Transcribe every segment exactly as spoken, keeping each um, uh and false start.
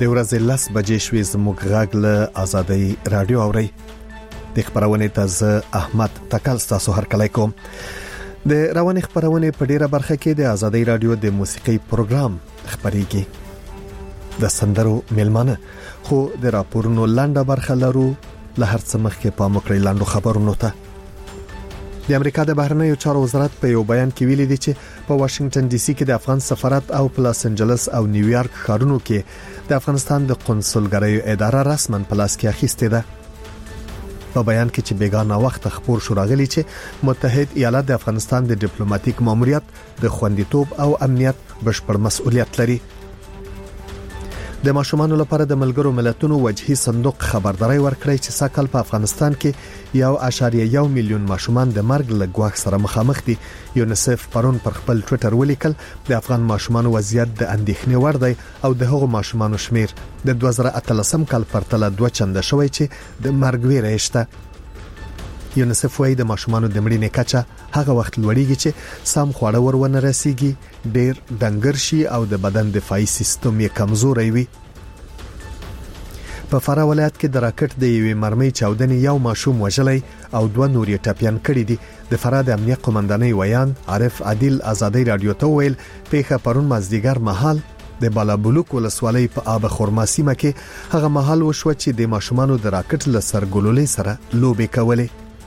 د ورځې لس بجې شوې زموږ غږ له آزادۍ رادیو اوري د خبرونه تازه احمد تکل تاسو هر کله کوم د رواني خبرونه په ډیره برخه کې د آزادۍ رادیو د موسیقي پروګرام خبريږي د سندرو ملمانه خو د راپورونو لاندې برخه لرو له هر څه مخکې په مکرې لاندو خبرونو ته د امریکا د بهرنیو چارو وزارت په یو بیان کې ویلي دی چې په واشنگټن ډي سي کې د افغان سفارت او په لاس انجلس او نیویارک ښارونو کې د افغانستان د قونسلګریو اداره رسماً په لاس کې اخیستې ده په بیان کې چې بیګانه وخت خبر شو راغلی چې متحد ایالات د افغانستان د ډیپلوماټیک ماموریت د خوندیتوب او امنیت بشپړ مسؤلیت لري د ماشومان لپاره د ملګرو ملتونو وجهي صندوق خبرداري ورکړی چې ساکل په افغانستان کې یو اشاریه یو میلیون ماشومان د مرګ له ګواښ سره مخامخ دي یونیسف پرون پر خپل ټوئیټر ولیکل د افغان ماشومان وضعیت د اندېښنې وړ دی او د هغو ماشومان شمیر د دوه زره اتلسم کال پرتله دوه چنده شوی چې د مرګ ویره شته یونیسف وايي د ماشومان د مړینې کچه هغه وخت لوړیږي چې سم خواړه ورونه رسیږي ډېر ډنګر شي او د بدن دفاعي سیستم یې کمزوري وي په فراه ولایت کې د راکټ د یوې مرمۍ چاودنې یو ماشوم وژلای او دوه نور یې ټپيان کړي دي د فراه د امنیت قومندانۍ ویان عارف عادل آزادۍ رادیو ته ویل پیښه پرون مازدیګر مهال د بالابلوک ولسوالۍ په آب خرما سیمه کې هغه مهال وشو چې د ماشومانو د راکټ له سرګلولې سره لوبې کولې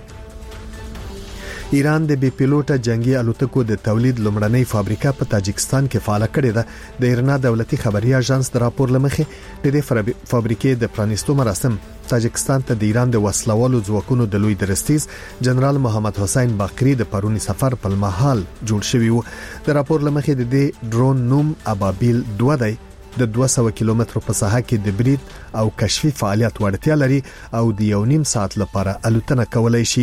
ایران د بي پيلوټه جنگي الوتکو د تولید لومړنۍ فابریکه په تاجکستان کې فعال کړې ده د ایرنا دولتي خبري اژانس د راپور لمخې د دې فابریکې د پرانیستو مراسم تاجکستان ته د ایران د وسلوالو ځواکونو د لوی درستیز جنرال محمد حسین باقری د پرونی سفر په مهال جوړ شوی و د راپور لمخې د دې ډرون نوم ابابیل دوه دی د دوه سوه کیلومترو په ساحه کې د برید او کشفي فعالیت وړتیا لري او د یو نیم ساعت لپاره الوتنه کولای شي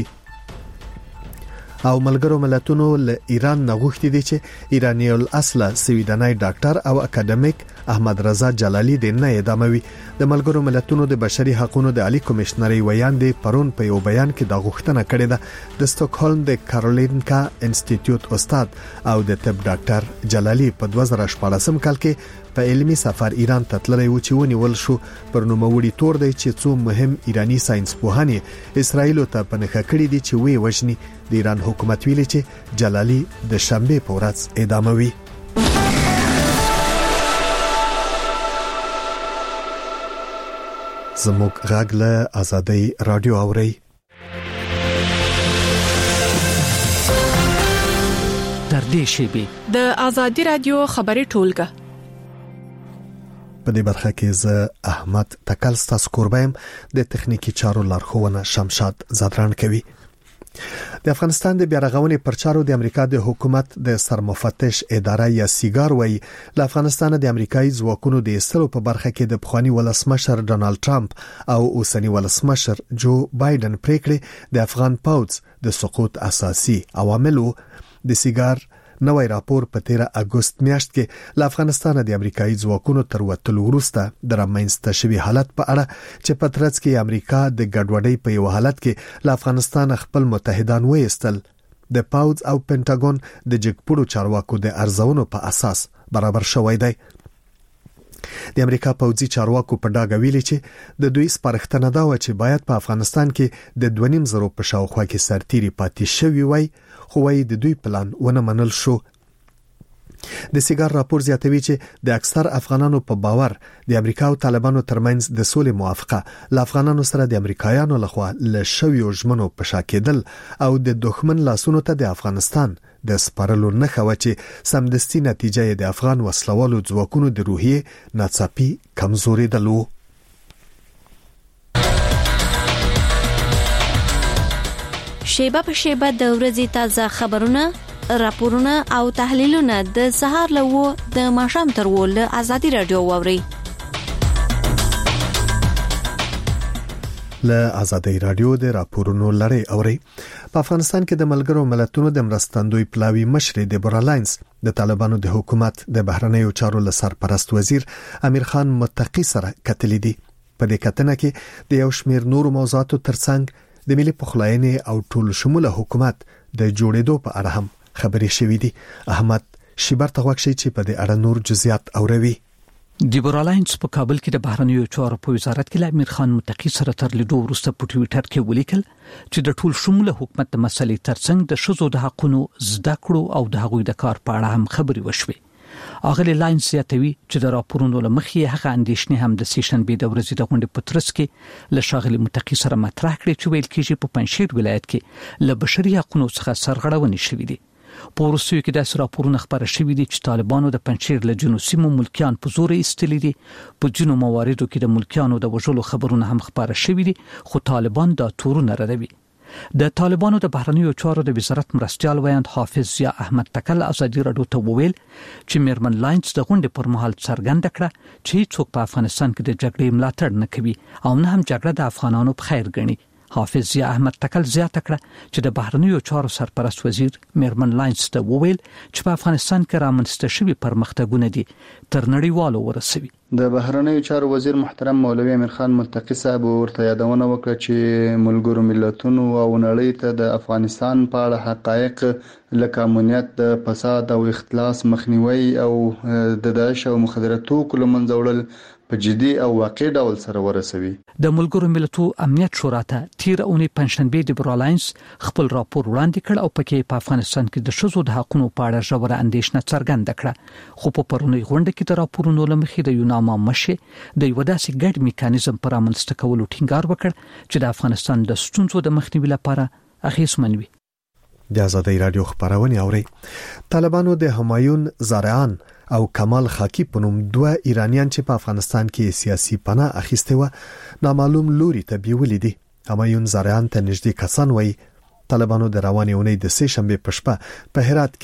او ملګرو ملتونو له ایران نغښتي دي چې ایرانی الاصله سویډنۍ ډاکټر او اکیډمیک احمد رضا جلالی د نه اداموي د ملګرو ملتونو د بشري حقوقو د عالی کمشنري ویان دی پرون په یو بیان کې دا غوښتنه کړې ده د سټاکهولم د کارولینکا انسټیټیوټ استاد او د طب ډاکټر جلالی په دوه زره شپږم کال کې په علمي سفر ایران ته تللی و چې ونیول شو پر نوموړي تور دی چې څو مهم ایرانی ساينس پوهانی اسرایل ته پنهخه کړی دي چې وی وژني د ایران حکومت ویلي چې جلالی د شنبه په ورځ اعداموي زموږ غږ له آزادۍ رادیو اوري تر دې شیبه د آزادۍ رادیو خبري ټولګه په دې برخه کې زه احمد تکل تاسو قربایم د تخنیکی چارو لارښوونه شمشاد زادران کوي د افغانستان د بیارغونې پرچارو د امریکا د حکومت د سرمفتش اداره یا سیګار وای ل افغانستان د امریکایي ځواکونو د استلو په برخه کې د بخوانی ولسمشر ډونالد ټرمپ او اوسنی ولسمشر جو بایدن پریکړه د افغان پوځ د سقوط اساسي عواملو د سیګار نوې راپور په تیره اگست میاشت کې ل افغانستان د امریکایي ځواکونو تر وټلو وروسته د رامنځته شوی حالت په اړه چې په ترڅ کې امریکا د ګډوډۍ په یو حالت کې ل افغانستان خپل متحدان وېستل د پاوز او پینټاګون د جګپړو چارواکو د ارزونو په اساس برابر شوی دی د امریکا پوځي چارواکو په ډاګه ویلي چې د دوی سپارښتنه دا و چې باید په افغانستان کې د دوه نیم زرو په شاوخوا کې سرتيري پاتې شوی وای خو وايي د دوی پلان ونه منل شو د سیګار راپور زیاتوي چې د اکثر افغانانو په باور د امریکا او طالبانو ترمنځ د سولې موافقه ل افغانانو سره د امریکایانو لخوا ل شویو ژمنو په شاکېدل او د دښمن لاسونو ته د افغانستان د سپارلو نه خو چې سمدستي نتیجه د افغان وسلوالو ځواکونو د روحیه ناڅاپي کمزوري دلو شیبه په شیبه د ورځې تازه خبرونه راپورونه او تحلیلونه د سهار لوو د ماښام تر ول آزادۍ رادیو ووري له آزادۍ رادیو د راپورونو لړۍ اوري په افغانستان کې د ملګرو ملتونو د مرستندوی پلاوی مشر دیبورا لاینز د طالبانو د حکومت د بهرنیو چارو له سرپرست وزیر امیر خان متقی سره کتلې دي په دې کتنه کې د یو شمېر نورو موضوعاتو ترڅنګ د ملي پخلاینې او ټول شموله حکومت د جوړېدو په اړه هم خبرې شوې دي احمد شیبر ته وښیي چې په دې اړه نور جزئیات اوروي د برالاینس په کابل کې د بهرنیو چارو په وزارت کې امیر خان متقی سره تر لیدو وروسته په ټوئیټر کې ولیکل چې د ټول شموله حکومت د مسلې ترڅنګ د شذو د حقونو زده کړو او د هغوی د کار په اړه هم خبرې وشوي. اغلی لاینز زیاتوي چې د راپورونو لمخې هغه اندېښنې هم د سیشنبې د ورځې د غونډې په ترڅ کې له ښاغلي متقی سره مطرح کړې چې ویل کېږي په پنجشیر ولایت کې له بشري حقوقو څخه سرغړونې شوې دي. په وروستیو کې داسې راپورونه خپاره شوي دي چې طالبانو د پنجشیر له ځینو سیمو ملکیان په زور ایستلي دي. په ځینو مواردو کې د ملکیانو د وژلو خبرونه هم خپاره شوي دي، خو طالبان دا تورونه ردوي. د طالبانو د بهرنیو چارو د وزارت مرستيال ویاند حافظ ضیا احمد تکل ازادي راډیو ته وویل چې میرمن لاینز د غونډې پر مهال څرګنده کړه چې څوک په افغانستان کې د جګړې ملاتړ نه کوي او نه هم جګړه د افغانانو په خیر ګڼي. حافظ ضیا احمد تکل زیاته کړه چې د بهرنیو چارو سرپرست وزیر میرمن لاینز ته وویل چې په افغانستان کې رامنځته شوي پرمختګونه دي تر نړیوالو ورسوي. د بهرنیو چارو وزیر محترم مولوي امیر خان متقی صاحب ورته یادونه وکړه چې ملګرو ملتونو او نړۍ ته د افغانستان په اړه حقایق لکه امنیت، د فساد او اختلاس مخنیوي او د داعش او مخدره توکو له منځه وړل په جدي او واقعي ډول سره ورسوي. د ملګرو ملتونو امنیت شورا ته تیر اونۍ پنځشنبه د برالاینس خپل راپور وړاندې کړ او پکې په افغانستان کې د شذو د حقوقو په اړه ژوره اندېښنه څرګنده کړه. خو په پرونی غونډه کې د راپورونو لمخې د یوناما مشه د یو داسې ګډ میکانیزم پر امنځته کولو ټینګار وکړ چې د افغانستان د ستونزو د مخنیوي لپاره اغېزمن وي. د ازادي راډیو خبرونه اوري. طالبانو د همایون زارعان او کمال خاکی په نوم دوه ایرانیان چې په افغانستان کې سیاسي پناه اخیسته و نامعلوم لوري ته بیولې دي. همایون زارعان ته نږدې کسان وایي طالبانو د روانې اونۍ د سه شنبه په شپه په هرات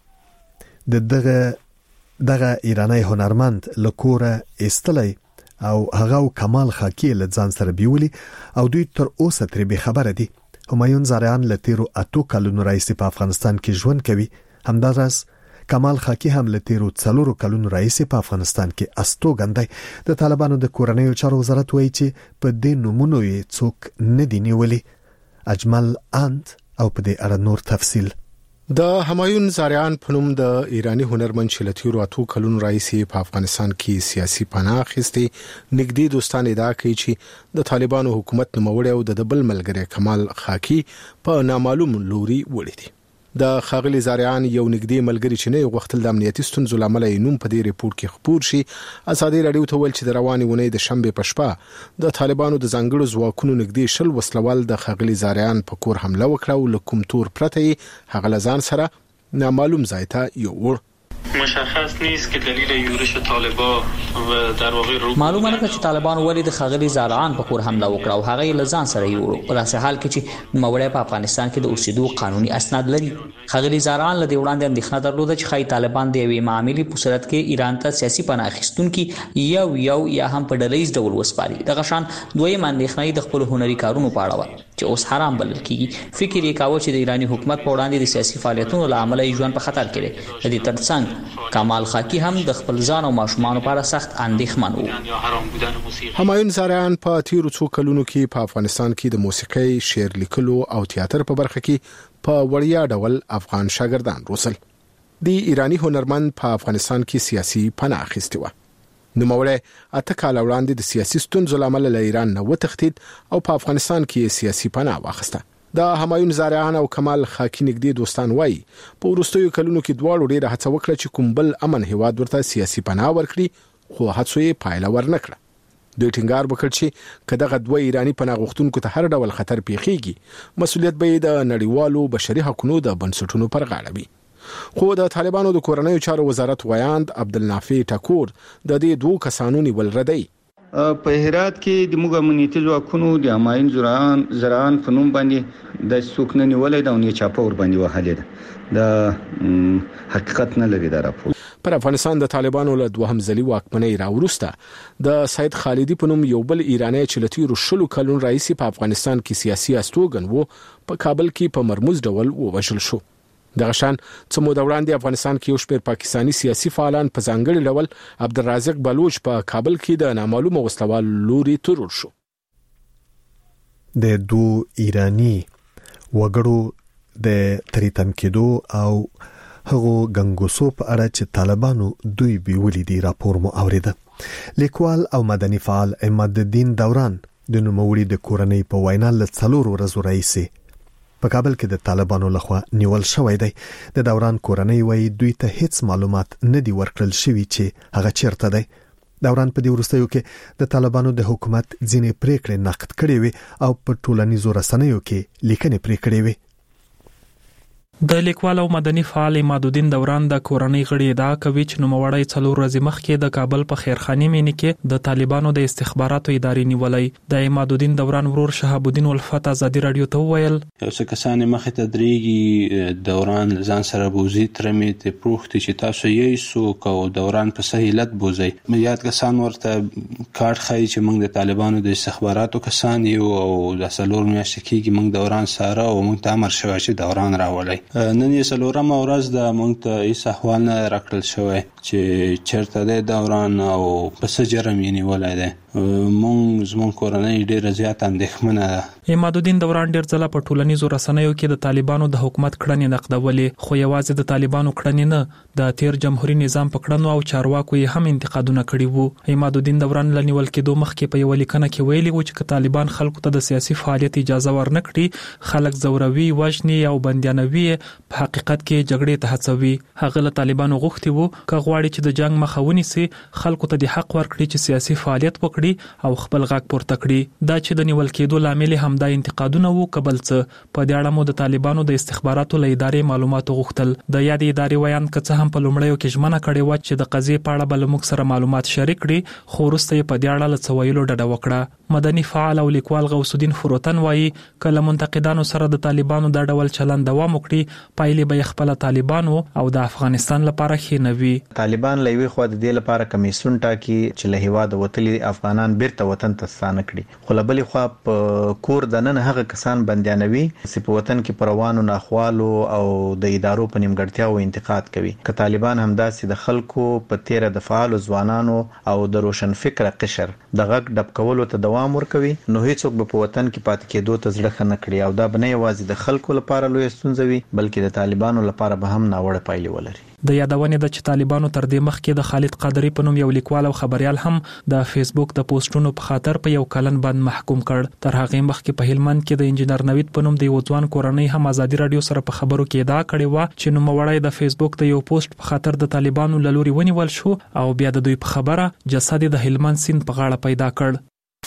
کې د دغه دغه ایرانی هنرمند لکوره استلای او هغه کمال خاکی له ځان سره بیولې او دوی تر اوسه ترې به خبره دي. همایون زارعان له تیرو اتو کلونو راځي په افغانستان کې ژوند کوي. همدارس کمال خاکی هم له تیرو څلورو کلونو راځي په افغانستان کې استوګندای. د طالبانو د کورنیو چارو وزارت وایي چې په دې نمونه یې څوک نه دی نیولي. اجمل انت او په دې اړه نور تفصیل. د همایون زارعان په نوم د ایرانی هنرمند چې له تیرو اتو کلونو راځي په افغانستان کې سیاسي پناه اخیستي نږدې دوستان ادعا کوي چې د طالبانو حکومت نوموړی او د بل ملګری کمال خاکی په نامعلوم لوري وړي دي. د خاغلی زارعان یو نږدې ملګری چې نه غوښتل د امنیتي ستونزو لامل یې نوم په دې ریپورت کې خبر شي. ازادي راډیو ته ویل چې د روانې ونې د شنبه په شپه د طالبانو د ځانګړو ځواکونو نږدې شل وسلوال د خاغلی زارعان په کور حمله وکړه او له کوم تور پرته هغه لزان سره نامعلوم ځای ته یوړ. مشخص نیست که دلیل یورش طالبان و در واقع رو معلومه نه چې طالبان ولې د خاغلی زارعان په کور حمله وکړه او هغه یې لزان سره یوړو په داسې حال کې چې نوموړی په افغانستان کې د اوسېدو قانوني اسناد لري. خاغلی زارعان له دې وړاندې اندېښنه درلوده چې خای طالبان د یوې معاملې په صورت کې ایران ته سیاسي پناه اخیستونکي یو یو یا هم په ډلهییز ډول وسپاري. دغه شان دویم اندېښنه د خپل هنري کارونو په اړه و چې اوس حرام بلل کیږي. فکر یې کاوه چې د ایرانی حکومت په وړاندې د سیاسي فعالیتونو له امله یې ژوند په خطر کې دی. د دې ترڅنګ کمال خاکی هم د خپل ځان او ماشومان لپاره سخت اندېښمن وو. همایون زارعان په تیرو څو کلونو کې په افغانستان کې د موسیقي، شعر لیکلو او تیاتر په برخه کې په وړیا ډول افغان شاګردان روزل. د ایرانی هنرمند په افغانستان کې سیاسي پناه اخیسته و. نوموړی اته کال وړاندې د سیاسي ستونزو لامل له ایران نه وتښتید او په افغانستان کې سیاسي پناه واخیسته. د همایون زارعان او کمال خاکی نږدې دوستان وایي په وروستیو کلونو کې دواړو ډېره هڅه وکړه چې کوم بل امن هیواد ورته سیاسي پناه ورکړي خو هڅو یې پایله ورنکړه. دوی ټینګار وکړ چې که دغه دوه ایرانی پناه غوښتونکو ته هر ډول خطر پیښیږي مسؤلیت به د نړیوالو بشري حقوقو د بنسټونو پر غاړه وي. خو د طالبانو د کورنیو چارو وزارت ویاند عبدالنافع ټکور د دې دوه کسانو نیول ردی. په هرات کې د موږ امنیتي ځواکونو د همایون زارعان زارعان په نوم باندې د څوک نه نیولې دا نه چاپه ور باندې وهلې ده. د حقیقت نه لري دا راپور. پر افغانستان د طالبانو له دوهم ځلي واکمنۍ راوروسته د سید خالدي په نوم یو بل ایرانی چې له تیرو شلو کلونو راځي په افغانستان کې سیاسي استوګن وو په کابل کې په مرموز ډول ووژل شو. دغه شان څه موده وړاندې افغانستان کې یو شمېر پاکستانی سیاسي فعالان په ځانګړي ډول عبدالرازق بلوچ په کابل کې د نامعلومه وسلوال لوري تورل شو. د دو ایرانی وګړو د تریتم کېدو او هغو ګنګوسو په اړه چې طالبانو دوی بیولې دي راپور مو اوریده. لیکوال او مدني فعال عماد الدین دوران د نوموړي د کورنۍ په وینا ل څلور ورځو راهیسې په کابل کې د طالبانو لخوا نیول شوی دی. د دوران کورنۍ وایي دوی ته هیڅ معلومات نه دی ورکړل شوی چې هغه چیرته دی. دوران په دې وروستیو کې د طالبانو د حکومت ځینې پریکړې نقد کړې وي او په ټولنیزو رسنیو کې لیکنې پرې کړې وي. د لیکوال او مدني فعال عماد الدین دوران د کورنۍ غړي ادعا کوي چې نوموړی څلور ورځې مخکې د کابل په خیرخاني مینې کې د طالبانو د استخباراتو ادارې نیولې. د عماد الدین دوران ورور شهاب الدین الفت ازادي رادیو ته وویل یو څه کسان مخې ته درېږي دوران ځان سره بوزي ترمې ته پروختي چې تاسو یې سو کو دوران په سهیلت بوزي. مليات کسان ورته کارت خای چې موږ د طالبانو د استخباراتو کسان یو او د څلور میاشتې کې موږ دوران سره او موږ ته امر شوی چې دوران راولي. نن یې څلورمه ورځ د موږ ته هیڅ احوال نه راکړل شوی چې چېرته دی دوران او په څه جرم یې نیولی دی. موږ زموږ کورنۍ ډېره زیاته اندېښمنه ده. عماد الدین دوران ډېر ځله په ټولنیزو رسنیو کې د طالبانو د حکومت کړنې نقدولې، خو یوازې د طالبانو کړنې نه د تیر جمهوریت نظام په کړنو او چارواکو یې هم انتقادونه کړي وو. عماد الدین دوران له نیول کېدو مخکې په یوه لیکنه کې ویلي و چې طالبان خلکو ته د سیاسي فعالیت اجازه ورنکړي، خلک زوروي، وژني او بندیانوي، په حقیقت کې جګړې ته هڅوي. هغه له طالبانو غوښتي وو که غواړي چې د جنگ مخه ونیسي، خلکو ته د حق ورکړي چې سیاسي فعالیت وکړي او خپل غږ پورته کړي. دا چې د نیول کېدو لامل هم دا انتقادونه وو قبل څه. په دې اړه مو د طالبانو د استخباراتو له ادارې معلومات غوښتل. د یادې ادارې ویان که څه هم په لومړیو کې ژمنه کړې و چې د قضیې په اړه به له موږ سره معلومات شریک کړي، خو وروسته یې په دې اړه له څه ویلو ډډه وکړه. مدني فعال او لیکوال غوث الدین فروتن وایي کله منتقدانو سره د طالبانو د ډول چلند دوام وکړي، پایلې به خپل طالبانو او د افغانستان لپاره ښې نه وي. طالبان لوي خو د دې لپاره کمیسون ټاکي چې له هیواد وتلي افغانان بیرته وطن ته ستانه کړي، خو له بلې خوا په کور د نن هغه کسان بندیانوي چې په وطن کې پر روانو ناخوالو او د ادارو په نیمګړتیاو انتقاد کوي. که طالبان همداسې د خلکو په تیره د فعالو ځوانانو او د روشن فکره قشر د غږ ډب کولو ته دوام ورکوي، نو هیڅوک به په وطن کې پاتې کېدو ته زړه ښه نه کړي او دا به نه یوازې د خلکو لپاره لویه ستونزه وي بلکې د طالبانو لپاره به هم ناوړه پایلې ولري. د یادونې د چې طالبانو تر دې مخکې د خالد قادری په نوم یو لیکوال او خبريال هم د فیسبوک د پوسټونو په خاطر په یو کلن باندې محکوم کړ. تر هغه مخکې په هلمند کې د انجنیر نوید په نوم د یو ځوان کورنۍ هم ازادي رادیو سره په خبرو کې ادعا کړې و چې نوموړی د فیسبوک د یو پوسټ په خاطر د طالبانو له لوري ونیول شو او بیا د دوی په خبره جسد د هلمند سیند په غاړه پیدا کړ.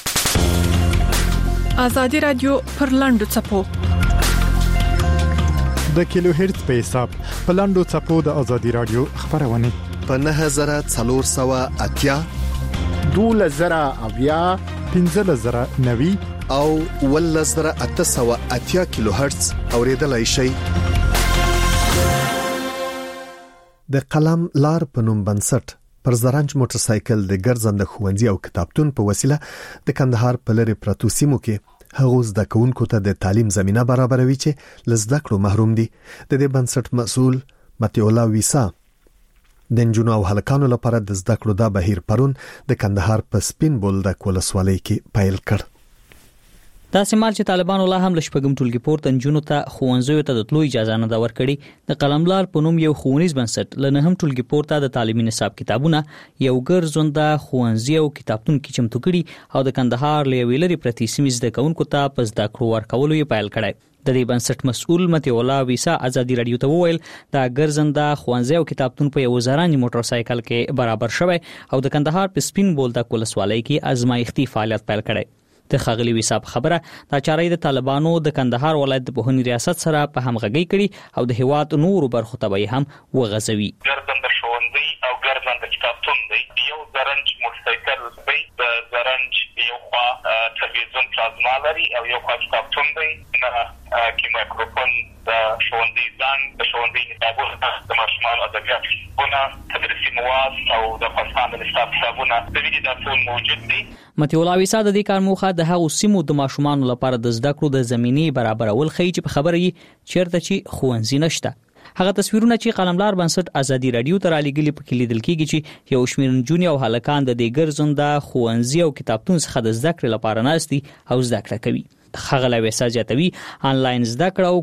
ازادي رادیو پر لاندو چپو د کیلو هرتز په حساب په لاندو چپو د ازادي رادیو خبرونه په نه زره څلور سوه اتیا دوله زره اویا پنځه زره نوي او ول زره اته سوه اتیا کیلو هرتز اوریدلای شي. د قلم لار په نوم بنسټ پر زرنج موټر سایکل د ګرځنده ښوونځي او کتابتون په وسیله د کندهار په لری پرتو سیمو کې هغه زده کوونکو ته د تعلیم زمينه برابروي چې لزده کړو محروم دي. د دې بنسټ مسؤل متیولا ویسا د نجونو او هلکانو لپاره د زده کړو د بهیر پرون د کندهار په سپین بولدک ولسوالۍ کې پیل کړ. دا سمال چې طالبانو لا هم لشپګم ټولګي پورته نجونو ته ښوونځیو ته د تلو اجازه نه دا ورکړي. د قلملار په نوم یو ښوونیز بنسټ لنه هم ټولګي پورته د تعلیمي نصاب کتابونه یو ګرځنده ښوونځي او کتابتون کې چمتو کړي او د کندهار له ویلري پرتی سیمې زده کوونکو ته په زده کړو ورکولو یې پیل کړی. د دې بنسټ مسؤل متیولا ویسا ازادي رادیو ته وویل دا ګرځنده ښوونځي او کتابتون په یو زرانج موټر سایکل کې برابر شوی او د کندهار په سپین بولدک ولسوالۍ کې ازمایښتي فعالیت پیل کړی. د خغلی ویسا خبره دا چارې د طالبانو د کندهار ولایت د پوهنې ریاست سره په همغږي کړي او د هیواد نورو برخو ته هم وغځوي. ګرځنده ښوونځي او ګرځنده کتابتون دی یو زرنج موټر سایکل دی د زرنج یو خوا تلویزیون پلازما لري او یو خوا کتابتون دی نه کې مایکروفون د ښوونځي ځان د ښوونځي کتابونه د ماشومانو ادبیات کتابونه تدریسي مواد او د افغانستان د نصاب کتابونه د ویډیو دا ټول موجود دي. متیولا ویسا د دې کار موخه د هغو سیمو د ماشومانو لپاره د زده کړو د زمینې برابرول خي چې په خبره یې چیرته چې ښوونځي نشته. هغه تصویرونه چې قلملار بنسټ ازادي رادیو ته را لګلي په کې لیدل کېږي چې یو شمېر نجونې او هلکان د دې ګرځنده ښوونځي او کتابتون څخه د زده کړې لپاره ناستي او زده کړه کوي. هغه لا وسه زیاتوي انلاین زده کړه او